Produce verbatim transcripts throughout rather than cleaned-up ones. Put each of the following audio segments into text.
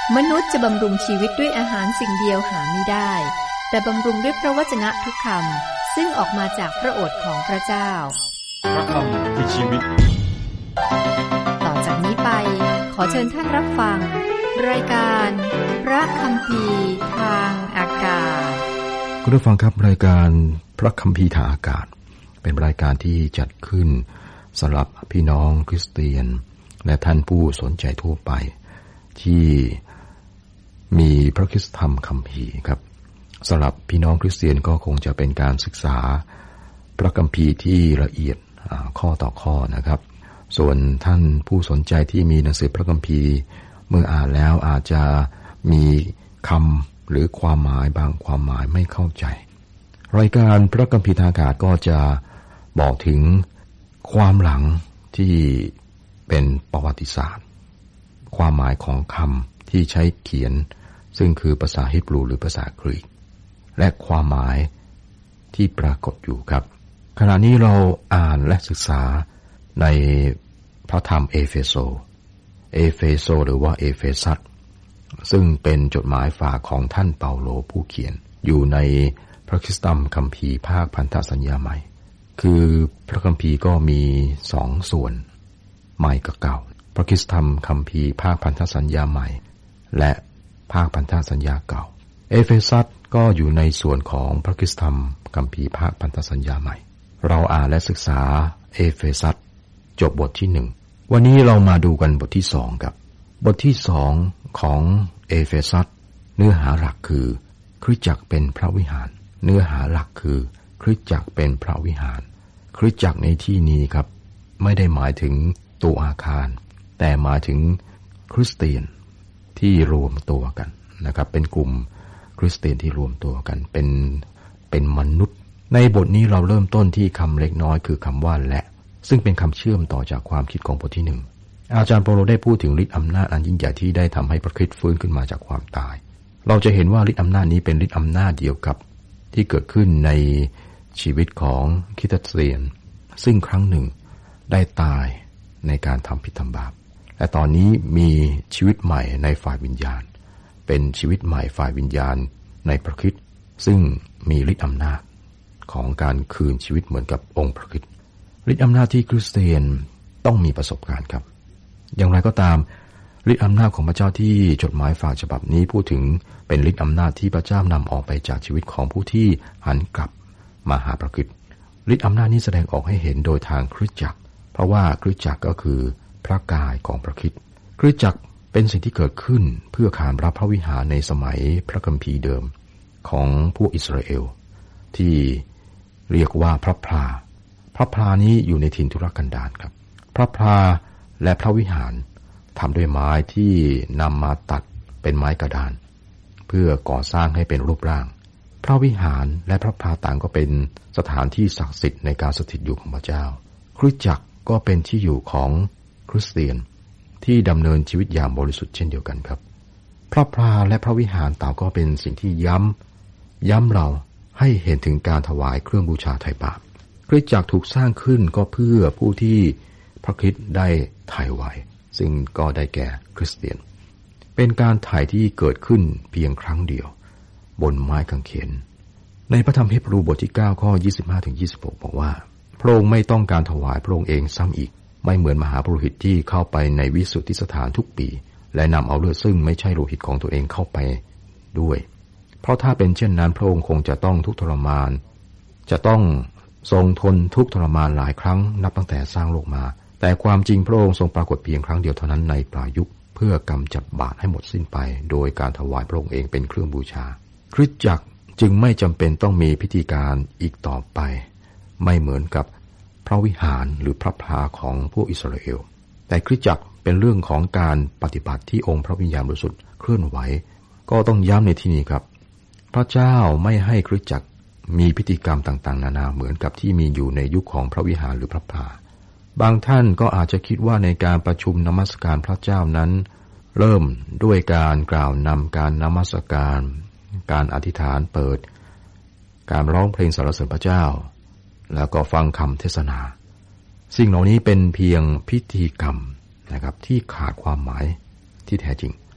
มนุษย์จะบำรุงชีวิตด้วยอาหารสิ่งเดียวหาไม่ได้แต่บำรุงด้วยพระวจนะทุกคำซึ่งออกมาจากพระโอษฐ์ของพระเจ้าพระคำคือชีวิตต่อจากนี้ไปขอเชิญท่านรับฟังรายการพระคัมภีร์ทางอากาศคุณผู้ฟังครับรายการพระคัมภีร์ทางอากาศเป็นรายการที่จัดขึ้นสำหรับพี่น้องคริสเตียนและท่านผู้สนใจทั่วไปที่มีพระคริสตธรรมคัมภีร์ครับสำหรับพี่น้องคริสเตียนก็คงจะเป็นการศึกษาพระคัมภีร์ที่ละเอียดข้อต่อข้อนะครับส่วนท่านผู้สนใจที่มีหนังสือพระคัมภีร์เมื่ออ่านแล้วอาจจะมีคำหรือความหมายบางความหมายไม่เข้าใจรายการพระคัมภีร์ทางอากาศก็จะบอกถึงความหลังที่เป็นประวัติศาสตร์ความหมายของคำที่ใช้เขียนซึ่งคือภาษาฮีบรูหรือภาษากรีกและความหมายที่ปรากฏอยู่ครับขณะนี้เราอ่านและศึกษาในพระธรรมเอเฟโซเอเฟโซหรือว่าเอเฟซัสซึ่งเป็นจดหมายฝากของท่านเปาโลผู้เขียนอยู่ในพระคริสตธรรมคัมภีร์ภาคพันธสัญญาใหม่คือพระคัมภีร์ก็มีสองส่วนใหม่กับเก่าพระคริสตธรรมคัมภีร์ภาคพันธสัญญาใหม่และภาคพันธสัญญาเก่าเอเฟซัสก็อยู่ในส่วนของพระคริสตธรรมคัมภีร์ภาคพันธสัญญาใหม่เราอ่านและศึกษาเอเฟซัสจบบทที่หนึ่งวันนี้เรามาดูกันบทที่สองครับบทที่สองของเอเฟซัสเนื้อหาหลักคือคริสตจักรเป็นพระวิหารเนื้อหาหลักคือคริสตจักรเป็นพระวิหารคริสตจักรในที่นี้ครับไม่ได้หมายถึงตัวอาคารแต่หมายถึงคริสเตียนที่รวมตัวกันนะครับเป็นกลุ่มคริสเตียนที่รวมตัวกันเป็นเป็นมนุษย์ในบทนี้เราเริ่มต้นที่คำเล็กน้อยคือคำว่าและซึ่งเป็นคำเชื่อมต่อจากความคิดของบทที่หนึ่งอาจารย์เปาโลได้พูดถึงฤทธิ์อำนาจอันยิ่งใหญ่ที่ได้ทำให้พระคริสต์ฟื้นขึ้นมาจากความตายเราจะเห็นว่าฤทธิ์อำนาจนี้เป็นฤทธิ์อำนาจเดียวกับที่เกิดขึ้นในชีวิตของคริสเตียนซึ่งครั้งหนึ่งได้ตายในการทำผิดทำบาปและตอนนี้มีชีวิตใหม่ในฝ่ายวิญญาณเป็นชีวิตใหม่ฝ่ายวิญญาณในพระคริสต์ซึ่งมีฤทธิ์อำนาจของการคืนชีวิตเหมือนกับองค์พระคริสต์ฤทธิ์อำนาจที่คริสเตียนต้องมีประสบการณ์ครับอย่างไรก็ตามฤทธิ์อำนาจของพระเจ้าที่จดหมายฝากฉบับนี้พูดถึงเป็นฤทธิ์อำนาจที่พระเจ้านำออกไปจากชีวิตของผู้ที่หันกลับมาหาพระคริสต์ฤทธิ์อำนาจนี้แสดงออกให้เห็นโดยทางคริสตจักรเพราะว่าคริสตจักรก็คือพระกายของพระคริสต์คริสตจักรเป็นสิ่งที่เกิดขึ้นเพื่อขานรับพระวิหารในสมัยพระคัมภีร์เดิมของพวกอิสราเอลที่เรียกว่าพระพลาพระพลานี้อยู่ในถิ่นทุรกันดารครับพระพลาและพระวิหารทำด้วยไม้ที่นำมาตัดเป็นไม้กระดานเพื่อก่อสร้างให้เป็นรูปร่างพระวิหารและพระพลาต่างก็เป็นสถานที่ศักดิ์สิทธิ์ในการสถิตอยู่ของพระเจ้าคริสตจักรก็เป็นที่อยู่ของคริสเตียนที่ดำเนินชีวิตอย่างบริสุทธิ์เช่นเดียวกันครับพระพลาและพระวิหารต่างก็เป็นสิ่งที่ย้ำย้ำเราให้เห็นถึงการถวายเครื่องบูชาไถ่บาปคริสตจักรถูกสร้างขึ้นก็เพื่อผู้ที่พระคริสต์ได้ไถ่ไว้ซึ่งก็ได้แก่คริสเตียนเป็นการไถ่ที่เกิดขึ้นเพียงครั้งเดียวบนไม้กางเขนในพระธรรมฮีบรูบทที่เก้าข้อ ยี่สิบห้าถึงยี่สิบหก บอกว่าพระองค์ไม่ต้องการถวายพระองค์เองซ้ำอีกไม่เหมือนมหาปุโรหิตที่เข้าไปในวิสุทธิสถานทุกปีและนำเอาเลือดซึ่งไม่ใช่โลหิตของตัวเองเข้าไปด้วยเพราะถ้าเป็นเช่นนั้นพระองค์คงจะต้องทุกข์ทรมานจะต้องทรงทนทุกข์ทรมานหลายครั้งนับตั้งแต่สร้างโลกมาแต่ความจริงพระองค์ทรงปรากฏเพียงครั้งเดียวเท่านั้นในปลายยุคเพื่อกำจัดบาปให้หมดสิ้นไปโดยการถวายพระองค์เองเป็นเครื่องบูชาคริสตจักรจึงไม่จำเป็นต้องมีพิธีการอีกต่อไปไม่เหมือนกับพระวิหารหรือพระพลาของพวกอิสราเอลแต่คริสตจักรเป็นเรื่องของการปฏิบัติที่องค์พระวิญญาณบริสุทธิ์เคลื่อนไหวก็ต้องย้ำในที่นี้ครับพระเจ้าไม่ให้คริสตจักรมีพิธีกรรมต่างๆนานาเหมือนกับที่มีอยู่ในยุคของพระวิหารหรือพระพลาบางท่านก็อาจจะคิดว่าในการประชุมนมัสการพระเจ้านั้นเริ่มด้วยการกล่าวนำการนมัสการการอธิษฐานเปิดการร้องเพลงสรรเสริญพระเจ้าแล้วก็ฟังคำเทศนาสิ่งเหล่านี้เป็นเพียงพิธีกรรมนะครับที่ขาดความหมายที่แท้จริง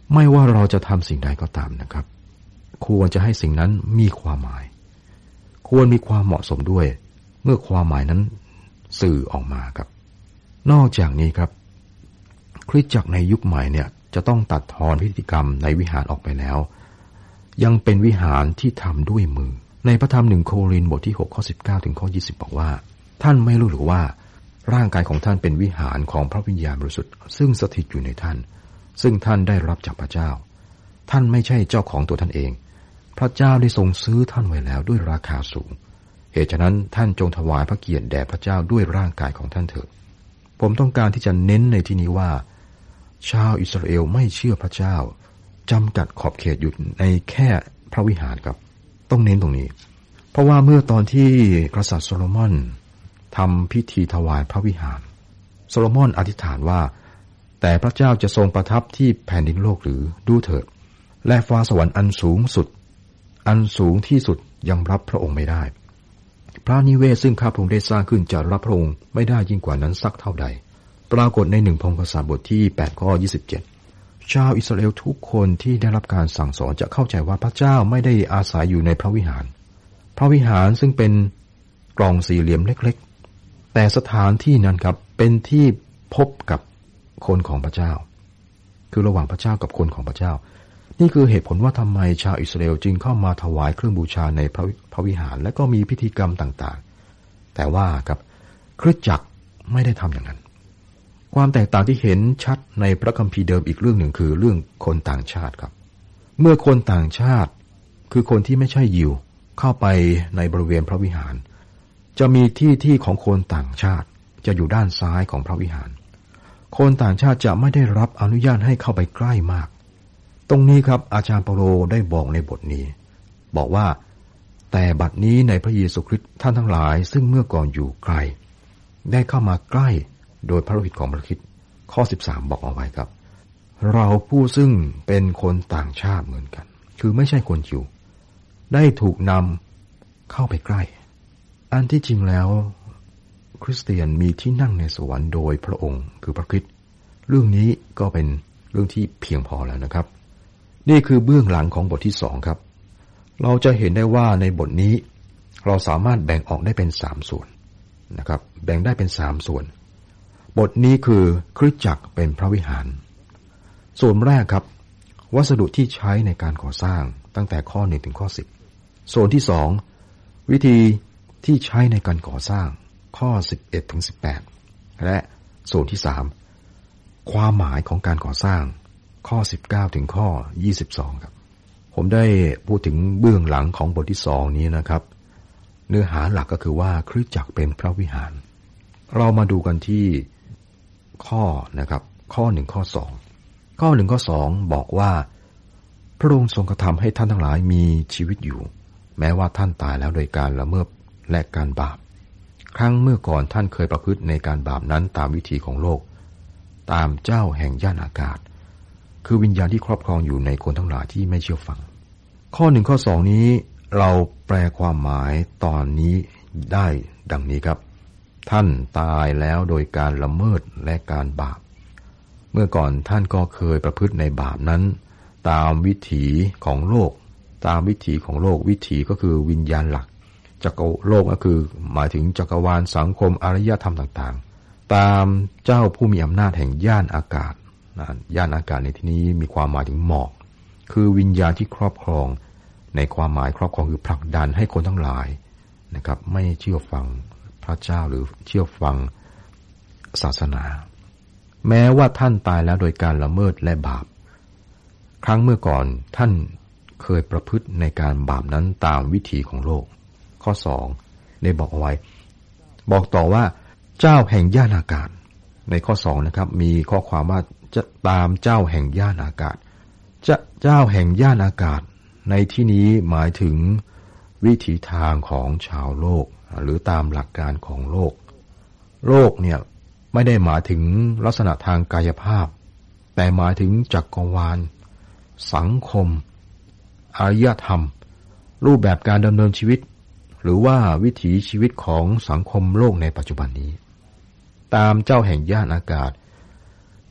ไม่ว่าเราจะทำสิ่งใดก็ตามนะครับควรจะให้สิ่งนั้นมีความหมายควรมีความเหมาะสมด้วยเมื่อความหมายนั้นสื่อออกมาครับนอกจากนี้ครับคริสตจักรในยุคใหม่เนี่ยจะต้องตัดทอนพิธีกรรมในวิหารออกไปแล้วยังเป็นวิหารที่ทำด้วยมือในพระธรรมหนึ่งโครินธ์บทที่หกข้อสิบเก้าถึงข้อยี่สิบบอกว่าท่านไม่รู้หรือว่าร่างกายของท่านเป็นวิหารของพระวิญญาณบริสุทธิ์ซึ่งสถิตอยู่ในท่านซึ่งท่านได้รับจากพระเจ้าท่านไม่ใช่เจ้าของตัวท่านเองพระเจ้าได้ทรงซื้อท่านไว้แล้วด้วยราคาสูงเหตุฉะนั้นท่านจงถวายพระเกียรติแด่พระเจ้าด้วยร่างกายของท่านเถิดผมต้องการที่จะเน้นในที่นี้ว่าชาวอิสราเอลไม่เชื่อพระเจ้าจำกัดขอบเขตอยู่ในแค่พระวิหารครับต้องเน้นตรงนี้เพราะว่าเมื่อตอนที่กษัตริย์โซโลมอนทำพิธีถวายพระวิหารโซโลมอนอธิษฐานว่าแต่พระเจ้าจะทรงประทับที่แผ่นดินโลกหรือดูเถิดและฟ้าสวรรค์อันสูงสุดอันสูงที่สุดยังรับพระองค์ไม่ได้พระนิเวศซึ่งข้าพระองค์ได้สร้างขึ้นจะรับพระองค์ไม่ได้ยิ่งกว่านั้นสักเท่าใดปรากฏในหนึ่งพงศษบทที่แปดข้อยี่สิบเจ็ดชาวอิสราเอลทุกคนที่ได้รับการสั่งสอนจะเข้าใจว่าพระเจ้าไม่ได้อาศัยอยู่ในพระวิหารพระวิหารซึ่งเป็นกล่องสี่เหลี่ยมเล็กๆแต่สถานที่นั้นครับเป็นที่พบกับคนของพระเจ้าคือระหว่างพระเจ้ากับคนของพระเจ้านี่คือเหตุผลว่าทำไมชาวอิสราเอลจึงเข้ามาถวายเครื่องบูชาในพระพระวิหารและก็มีพิธีกรรมต่างๆแต่ว่าครับคริสตจักรไม่ได้ทำอย่างนั้นความแตกต่างที่เห็นชัดในพระคัมภีร์เดิมอีกเรื่องหนึ่งคือเรื่องคนต่างชาติครับเมื่อคนต่างชาติคือคนที่ไม่ใช่ยิวเข้าไปในบริเวณพระวิหารจะมีที่ที่ของคนต่างชาติจะอยู่ด้านซ้ายของพระวิหารคนต่างชาติจะไม่ได้รับอนุญาตให้เข้าไปใกล้มากตรงนี้ครับอาจารย์เปาโลได้บอกในบทนี้บอกว่าแต่บัดนี้ในพระเยซูคริสต์ท่านทั้งหลายซึ่งเมื่อก่อนอยู่ไกลได้เข้ามาใกล้โดยพระโลหิตของพระคริสต์ข้อสิบสามบอกเอาไว้ครับเราผู้ซึ่งเป็นคนต่างชาติเหมือนกันคือไม่ใช่คนยิวได้ถูกนำเข้าไปใกล้อันที่จริงแล้วคริสเตียนมีที่นั่งในสวรรค์โดยพระองค์คือพระคริสต์เรื่องนี้ก็เป็นเรื่องที่เพียงพอแล้วนะครับนี่คือเบื้องหลังของบทที่สองครับเราจะเห็นได้ว่าในบทนี้เราสามารถแบ่งออกได้เป็นสามส่วนนะครับแบ่งได้เป็นสามส่วนบทนี้คือคริสตจักรเป็นพระวิหารส่วนแรกครับวัสดุที่ใช้ในการก่อสร้างตั้งแต่ข้อหนึ่งถึงข้อสิบส่วนที่สองวิธีที่ใช้ในการก่อสร้างข้อสิบเอ็ดถึงสิบแปดและส่วนที่สามความหมายของการก่อสร้างข้อสิบเก้าถึงข้อยี่สิบสองครับผมได้พูดถึงเบื้องหลังของบทที่สองนี้นะครับเนื้อหาหลักก็คือว่าคริสตจักรเป็นพระวิหารเรามาดูกันที่ข้อนะครับข้อหนึ่งข้อสองข้อหนึ่งข้อสองบอกว่าพระองค์ทรงกระทำให้ท่านทั้งหลายมีชีวิตอยู่แม้ว่าท่านตายแล้วโดยการละเมิดและการบาปครั้งเมื่อก่อนท่านเคยประพฤติในการบาปนั้นตามวิถีของโลกตามเจ้าแห่งย่านอากาศคือวิญญาณที่ครอบครองอยู่ในคนทั้งหลายที่ไม่เชื่อฟังข้อหนึ่งข้อสองนี้เราแปลความหมายตอนนี้ได้ดังนี้ครับท่านตายแล้วโดยการละเมิดและการบาปเมื่อก่อนท่านก็เคยประพฤติในบาปนั้นตามวิถีของโลกตามวิถีของโลกวิถีก็คือวิญญาณหลักจักรโลกก็คือหมายถึงจักรวาลสังคมอารยธรรมต่างๆตามเจ้าผู้มีอำนาจแห่งย่านอากาศย่านอากาศในที่นี้มีความหมายถึงหมอกคือวิญญาณที่ครอบครองในความหมายครอบครองคือผลักดันให้คนทั้งหลายนะครับไม่เชื่อฟังพระเจ้าหรือเชื่อฟังศาสนาแม้ว่าท่านตายแล้วโดยการละเมิดและบาปครั้งเมื่อก่อนท่านเคยประพฤติในการบาปนั้นตามวิถีของโลกข้อสองได้บอกเอาไว้บอกต่อว่าเจ้าแห่งย่านอากาศในข้อสองนะครับมีข้อความว่าจะตามเจ้าแห่งย่านอากาศจะเจ้าแห่งย่านอากาศในที่นี้หมายถึงวิถีทางของชาวโลกหรือตามหลักการของโลกโลกเนี่ยไม่ได้หมายถึงลักษณะทางกายภาพแต่หมายถึงจักรวาลสังคมอารยธรรมรูปแบบการดำเนินชีวิตหรือว่าวิถีชีวิตของสังคมโลกในปัจจุบันนี้ตามเจ้าแห่งย่านอากาศ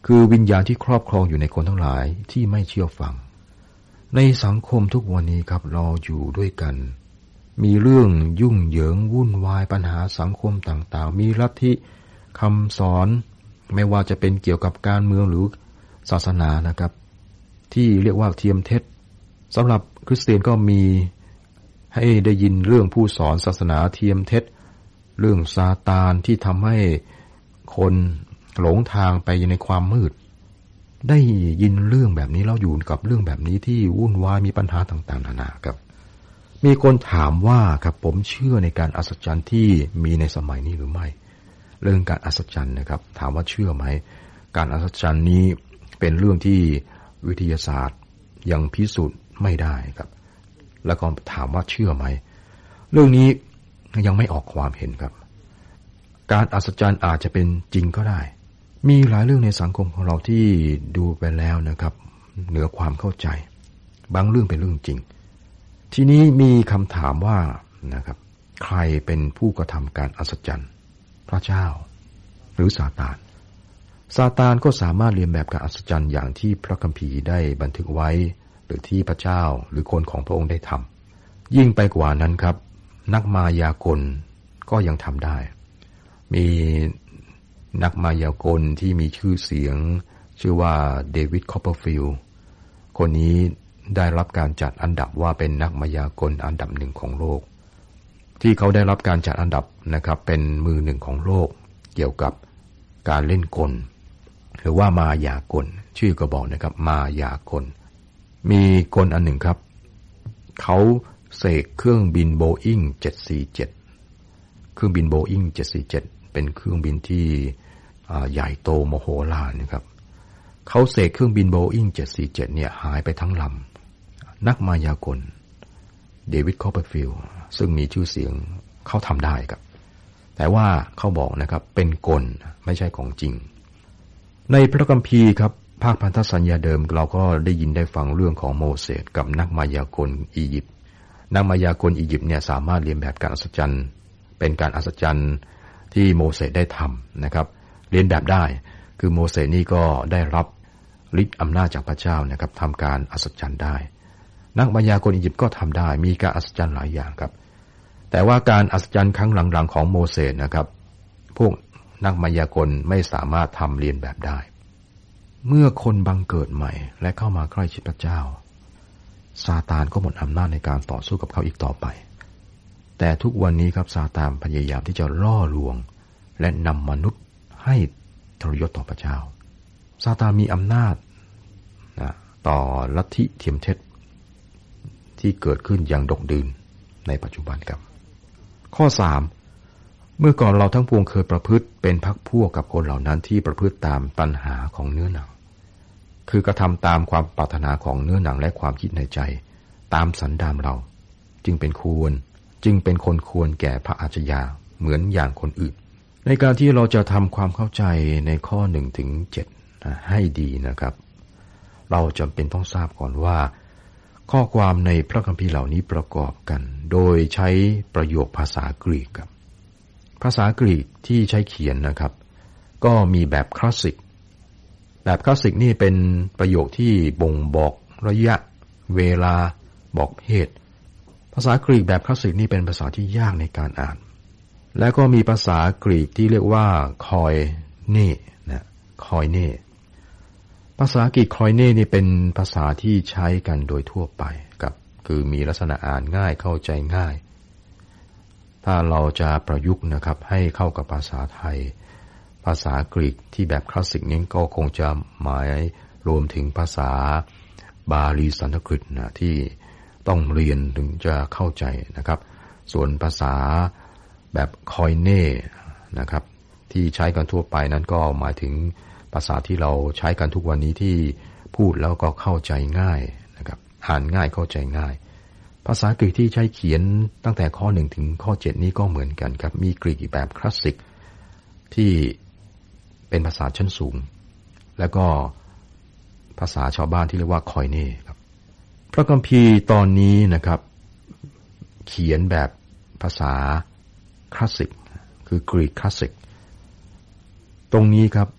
คือวิญญาณที่ครอบครองอยู่ในคนทั้งหลายที่ไม่เชื่อฟังในสังคมทุกวันนี้ครับเราอยู่ด้วยกันมีเรื่องยุ่งเหยิงวุ่นวายปัญหาสังคมต่างๆมีลัทธิคำสอนไม่ว่าจะเป็นเกี่ยวกับการเมืองหรือศาสนานะครับที่เรียกว่าเทียมเท็จสำหรับคริสเตียนก็มีให้ได้ยินเรื่องผู้สอนศาสนาเทียมเท็จเรื่องซาตานที่ทำให้คนหลงทางไปในความมืดได้ยินเรื่องแบบนี้แล้วอยู่กับเรื่องแบบนี้ที่วุ่นวายมีปัญหาต่างๆนานาครับมีคนถามว่าครับผมเชื่อในการอัศจรรย์ที่มีในสมัยนี้หรือไม่เรื่องการอัศจรรย์นะครับถามว่าเชื่อไหมการอัศจรรย์นี้เป็นเรื่องที่วิทยาศาสตร์ยังพิสูจน์ไม่ได้ครับแล้วก็ถามว่าเชื่อไหมเรื่องนี้ยังไม่ออกความเห็นครับการอัศจรรย์อาจจะเป็นจริงก็ได้มีหลายเรื่องในสังคมของเราที่ดูไปแล้วนะครับเหนือความเข้าใจบางเรื่องเป็นเรื่องจริงทีนี้มีคำถามว่านะครับใครเป็นผู้กระทำการอัศจรรย์พระเจ้าหรือซาตานซาตานก็สามารถเรียนแบบการอัศจรรย์อย่างที่พระคัมภีร์ได้บันทึกไว้หรือที่พระเจ้าหรือคนของพระองค์ได้ทำยิ่งไปกว่านั้นครับนักมายากลก็ยังทำได้มีนักมายากลที่มีชื่อเสียงชื่อว่าเดวิดคอปเปอร์ฟิลด์คนนี้ได้รับการจัดอันดับว่าเป็นนักมายากลอันดับหนึ่งของโลกที่เขาได้รับการจัดอันดับนะครับเป็นมือหนึ่งของโลกเกี่ยวกับการเล่นกลหรือว่ามายากลชื่อก็บอกนะครับมายากลมีกลอันหนึ่งครับเขาเสกเครื่องบินโบอิ้งเจ็ดสี่เจ็ดเครื่องบินโบอิ้งเจ็ดสี่เจ็ดเป็นเครื่องบินที่ใหญ่โตมโหฬารนะครับเขาเสกเครื่องบินโบอิ้งเจ็ดสี่เจ็ดเนี่ยหายไปทั้งลำนักมายากลเดวิดคอปเปอร์ฟิลด์ซึ่งมีชื่อเสียงเขาทำได้ครับแต่ว่าเขาบอกนะครับเป็นกลไม่ใช่ของจริงในพระคัมภีร์ครับภาคพันธสัญญาเดิมเราก็ได้ยินได้ฟังเรื่องของโมเสสกับนักมายากลอียิปต์นักมายากลอียิปต์เนี่ยสามารถเรียนแบบการอัศจรรย์เป็นการอัศจรรย์ที่โมเสสได้ทำนะครับเรียนแบบได้คือโมเสสนี่ก็ได้รับฤทธิ์อำนาจจากพระเจ้านะครับทำการอัศจรรย์ได้นักมายากลอียิปต์ก็ทำได้มีการอัศจรรย์หลายอย่างครับแต่ว่าการอัศจรรย์ครั้งหลังๆของโมเสสนะครับพวกนักมายากลไม่สามารถทำเรียนแบบได้เมื่อคนบังเกิดใหม่และเข้ามาใกล้ชิดพระเจ้าซาตานก็หมดอำนาจในการต่อสู้กับเขาอีกต่อไปแต่ทุกวันนี้ครับซาตานพยายามที่จะล่อลวงและนำมนุษย์ให้ทรยศต่อพระเจ้าซาตานมีอำนาจนะต่อลัทธิเทียมเท็จที่เกิดขึ้นอย่างดกดื่นในปัจจุบันครับข้อสามเมื่อก่อนเราทั้งปวงเคยประพฤติเป็นพรรคพวกกับคนเหล่านั้นที่ประพฤติตามตัณหาของเนื้อหนังคือกระทำตามความปรารถนาของเนื้อหนังและความคิดในใจตามสันดานเราจึงเป็นควรจึงเป็นคนควรแก่พระอาชญาเหมือนอย่างคนอื่นในการที่เราจะทำความเข้าใจในข้อหนึ่งถึงเจ็ดให้ดีนะครับเราจำเป็นต้องทราบก่อนว่าข้อความในพระคัมภีร์เหล่านี้ประกอบกันโดยใช้ประโยคภาษากรีกครับภาษากรีกที่ใช้เขียนนะครับก็มีแบบคลาสสิกแบบคลาสสิกนี่เป็นประโยคที่บ่งบอกระยะเวลาบอกเพศภาษากรีกแบบคลาสสิกนี่เป็นภาษาที่ยากในการอ่านและก็มีภาษากรีกที่เรียกว่าคอยเน่นะคอยเน่ภาษากรีกคอยเน่นี่เป็นภาษาที่ใช้กันโดยทั่วไปครับคือมีลักษณะอ่านง่ายเข้าใจง่ายถ้าเราจะประยุกต์นะครับให้เข้ากับภาษาไทยภาษากรีกที่แบบคลาสสิกนี้ก็คงจะหมายรวมถึงภาษาบาลีสันสกฤตนะที่ต้องเรียนถึงจะเข้าใจนะครับส่วนภาษาแบบคอยเน่นะครับที่ใช้กันทั่วไปนั้นก็หมายถึงภาษาที่เราใช้กันทุกวันนี้ที่พูดแล้วก็เข้าใจง่ายนะครับอ่านง่ายเข้าใจง่ายภาษากรีกที่ใช้เขียนตั้งแต่ข้อหนึ่งถึงข้อเจ็ดนี้ก็เหมือนกันครับมีกรีกแบบคลาสสิกที่เป็นภาษาชั้นสูงแล้วก็ภาษาชาวบ้านที่เรียกว่าคอยเน่ครับพระคัมภีร์ตอนนี้นะครับเขียนแบบภาษาคลาสสิกคือกรีกคลาสสิกตรงนี้ครับ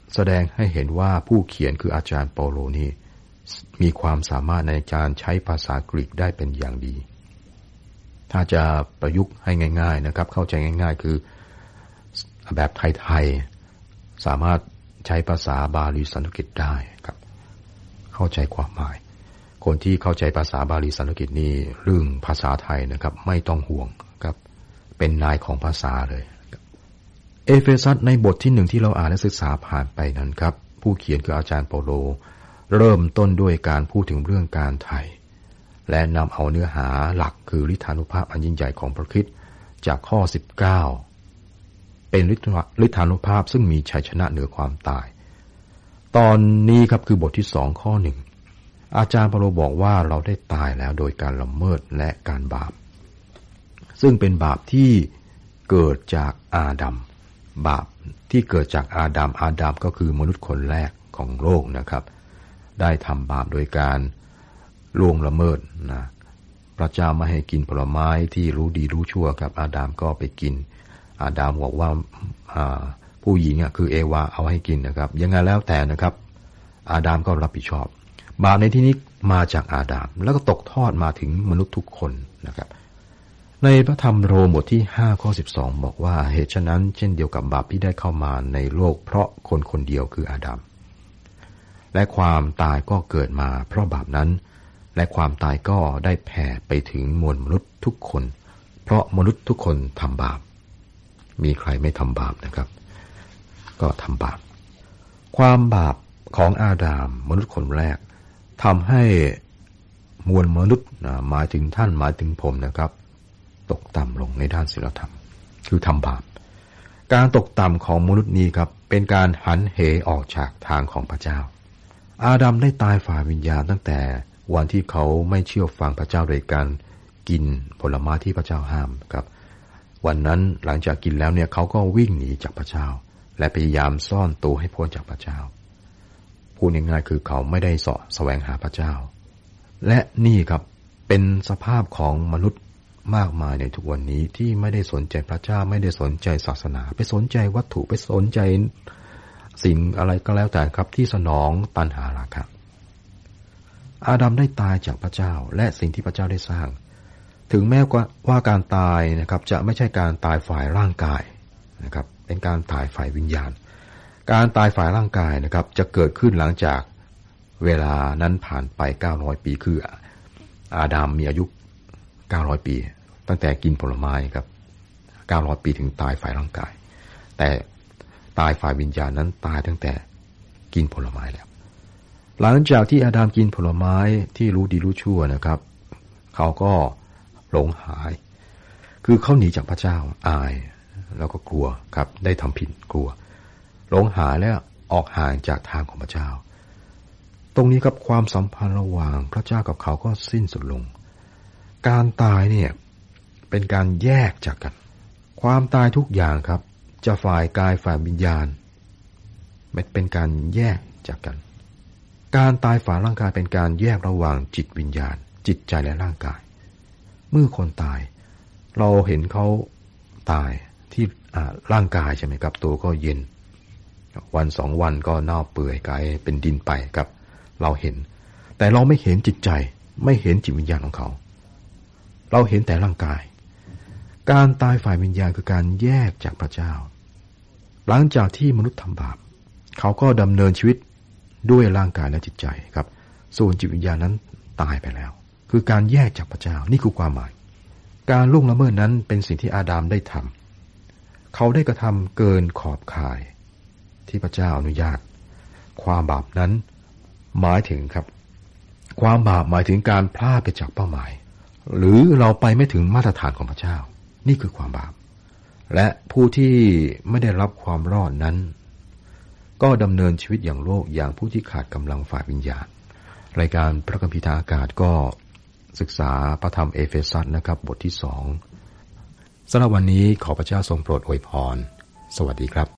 แสดงให้เห็นว่าผู้เขียนคืออาจารย์เปาโลนี่มีความสามารถในการใช้ภาษากรีกได้เป็นอย่างดีถ้าจะประยุกต์ให้ง่ายๆนะครับเข้าใจง่ายๆคือแบบไทยๆสามารถใช้ภาษาบาลีสันสกฤตได้ครับเข้าใจความหมายคนที่เข้าใจภาษาบาลีสันสกฤตนี่เรื่องภาษาไทยนะครับไม่ต้องห่วงครับเป็นนายของภาษาเลยเอเฟซัสในบทที่หนึ่งที่เราอ่านและศึกษาผ่านไปนั้นครับผู้เขียนคืออาจารย์เปาโลเริ่มต้นด้วยการพูดถึงเรื่องการไถ่และนำเอาเนื้อหาหลักคือฤทธานุภาพอันยิ่งใหญ่ของพระคริสต์จากข้อสิบเก้าเป็นฤทธานุภาพซึ่งมีชัยชนะเหนือความตายตอนนี้ครับคือบทที่สองข้อหนึ่งอาจารย์เปาโลบอกว่าเราได้ตายแล้วโดยการละเมิดและการบาปซึ่งเป็นบาปที่เกิดจากอาดัมบาปที่เกิดจากอาดัมอาดัมก็คือมนุษย์คนแรกของโลกนะครับได้ทำบาปโดยการล่วงละเมิดนะพระเจ้าไม่ให้กินผลไม้ที่รู้ดีรู้ชั่วครับอาดัมก็ไปกินอาดัมบอกว่าผู้หญิงอ่ะคือเอวาเอาให้กินนะครับยังไงแล้วแต่นะครับอาดัมก็รับผิดชอบบาปในที่นี้มาจากอาดัมแล้วก็ตกทอดมาถึงมนุษย์ทุกคนนะครับในพระธรรมโรมบทที่ห้าข้อสิบสองบอกว่าเหตุฉะนั้นเช่นเดียวกับบาปที่ได้เข้ามาในโลกเพราะคนคนเดียวคืออาดัมและความตายก็เกิดมาเพราะบาปนั้นและความตายก็ได้แผ่ไปถึงมวลมนุษย์ทุกคนเพราะมนุษย์ทุกคนทำบาปมีใครไม่ทำบาปนะครับก็ทำบาปความบาปของอาดัมมนุษย์คนแรกทำให้มวลมนุษย์หมายถึงท่านหมายถึงผมนะครับตกต่ำลงในด้านศีลธรรมคือทำบาปการตกต่ำของมนุษย์นี้ครับเป็นการหันเหออกจากทางของพระเจ้าอาดัมได้ตายฝ่ายวิญญาณตั้งแต่วันที่เขาไม่เชื่อฟังพระเจ้าโดยการกินผลไม้ที่พระเจ้าห้ามครับวันนั้นหลังจากกินแล้วเนี่ยเขาก็วิ่งหนีจากพระเจ้าและพยายามซ่อนตัวให้พ้นจากพระเจ้าพูดง่ายๆคือเขาไม่ได้เสาะแสวงหาพระเจ้าและนี่ครับเป็นสภาพของมนุษย์มากมายในทุกวันนี้ที่ไม่ได้สนใจพระเจ้าไม่ได้สนใจศาสนาไปสนใจวัตถุไปสนใจสิ่งอะไรก็แล้วแต่ครับที่สนองตัณหาราคะอาดัมได้ตายจากพระเจ้าและสิ่งที่พระเจ้าได้สร้างถึงแม้ว่าการตายนะครับจะไม่ใช่การตายฝ่ายร่างกายนะครับเป็นการตายฝ่ายวิญญาณการตายฝ่ายร่างกายนะครับจะเกิดขึ้นหลังจากเวลานั้นผ่านไปเก้าร้อยปีคืออาดัมมีอายุเก้าร้อยปีตั้งแต่กินผลไม้ครับเก้าร้อยปีถึงตายฝ่ายร่างกายแต่ตายฝ่ายวิญญาณนั้นตายตั้งแต่กินผลไม้แล้วหลังจากที่อาดัมกินผลไม้ที่รู้ดีรู้ชั่วนะครับเขาก็หลงหายคือเขาหนีจากพระเจ้าอายแล้วก็กลัวครับได้ทำผิดกลัวหลงหายแล้วออกห่างจากทางของพระเจ้าตรงนี้ครับความสัมพันธ์ระหว่างพระเจ้ากับเขาก็สิ้นสุดลงการตายเนี่ยเป็นการแยกจากกันความตายทุกอย่างครับจะฝ่ายกายฝ่ายวิญญาณมันเป็นการแยกจากกันการตายฝ่ายร่างกายเป็นการแยกระหว่างจิตวิญญาณจิตใจและร่างกายเมื่อคนตายเราเห็นเขาตายที่ร่างกายใช่ไหมครับตัวก็เย็นวันสองวันก็เน่าเปื่อยกลายเป็นดินไปครับเราเห็นแต่เราไม่เห็นจิตใจไม่เห็นจิตวิญญาณของเขาเราเห็นแต่ร่างกายการตายฝ่ายวิญญาณคือการแยกจากพระเจ้าหลังจากที่มนุษย์ทำบาปเขาก็ดำเนินชีวิตด้วยร่างกายและจิตใจครับส่วนจิตวิญญาณนั้นตายไปแล้วคือการแยกจากพระเจ้านี่คือความหมายการล่วงละเมิดนั้นเป็นสิ่งที่อาดัมได้ทำเขาได้กระทำเกินขอบข่ายที่พระเจ้าอนุญาตความบาปนั้นหมายถึงครับความบาปหมายถึงการพลาดไปจากเป้าหมายหรือเราไปไม่ถึงมาตรฐานของพระเจ้านี่คือความบาปและผู้ที่ไม่ได้รับความรอดนั้นก็ดำเนินชีวิตอย่างโลกอย่างผู้ที่ขาดกำลังฝ่ายวิญญาณรายการพระคัมภีร์ทางอากาศก็ศึกษาพระธรรมเอเฟซัสนะครับบทที่สองสำหรับวันนี้ขอพระเจ้าทรงโปรดอวยพรสวัสดีครับ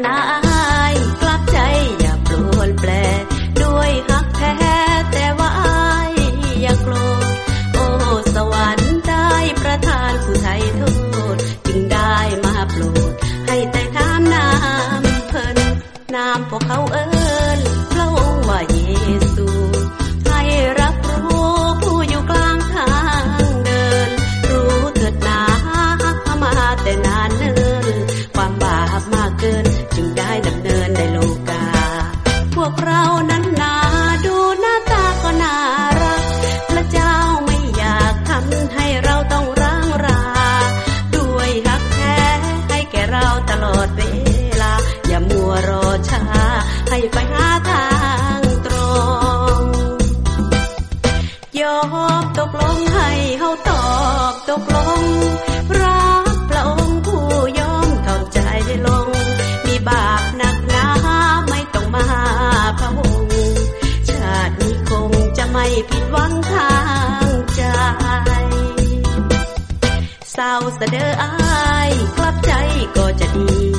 นาอายกลับใจอย่าปลวนแปลด้วยฮักแท้แต่ว่าอายอย่าโกรธโอ้สวรรค์ได้ประทานผู้ไถ่โทษจึงได้มาโปรดให้แต่ถามน้ำเพิ่นน้ำพวกเขาเอิ้นพระองค์ว่าเยซูให้รับรู้ผู้อยู่กลางทางเดินรู้เถิดนามาแต่นานเนิ่นความบาปมากเกินจึงได้ดำเนินในโลกาพวกเรานั้นนาดูหน้าตาก็น่ารักพระเจ้าไม่อยากทำให้เราต้องร้างราด้วยฮักแท้ให้แก่เราตลอดเวลาอย่ามัวรอช้าให้ไปหาทางตรงยอมตกลงให้เฮาตอบตกลงรักพระองค์ผู้ยอมถ่อมใจลงมีบาปหนักหนาไม่ต้องมาพะวงชาตินี้คงจะไม่ผิดหวังทางใจเศร้าเสดออายกลับใจก็จะดี